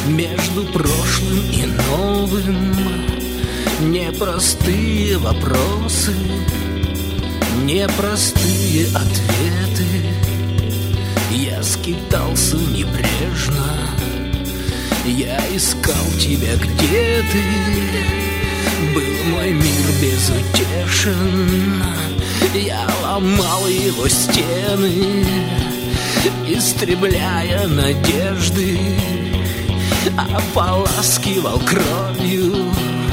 между прошлым и новым. Непростые вопросы, непростые ответы. Я скитался небрежно, я искал тебя, где ты. Был мой мир безутешен, я ломал его стены, истребляя надежды, ополаскивал кровью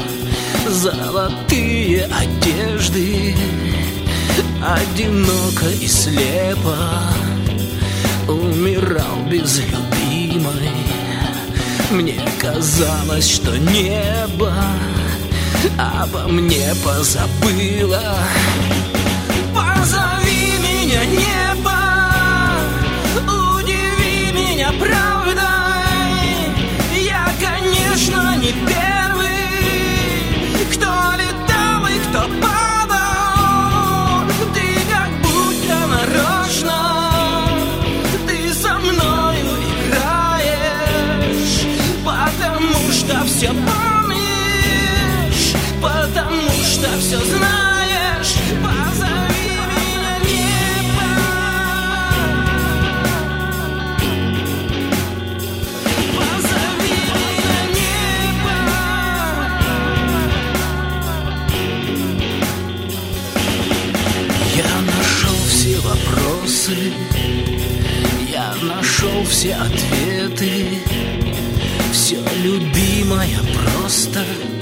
золотые одежды. Одиноко и слепо умирал без любимой. Мне казалось, что небо обо мне позабыло. Позови меня, небо, удиви меня правдой. Я, конечно, не первый, кто летал и кто падал. Ты как будто нарочно, ты со мною играешь, потому что все помнишь, потому что все знаешь. Позови меня, небо, позови меня, небо. Я нашел все вопросы, я нашел все ответы. Все, любимая, просто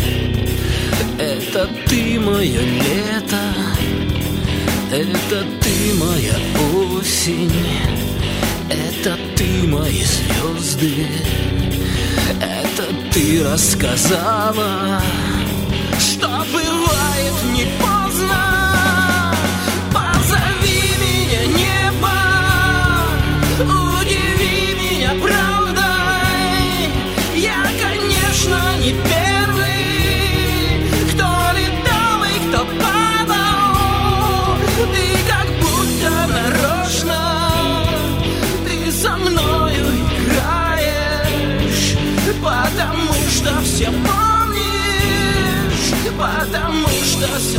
это ты мое лето, это ты моя осень, это ты мои звезды, это ты рассказала, что бывает не поздно. Позови меня, небо, удиви меня правдой. Я, конечно, не первый, кто летал и кто падал. Ты как будто нарочно, ты со мною играешь, потому что все помнишь, потому что все